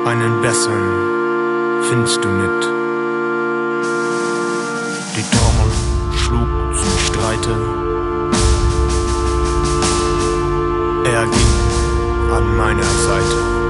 Einen besseren findest du nicht. Die Trommel schlug zum Streite. Er ging an meiner Seite.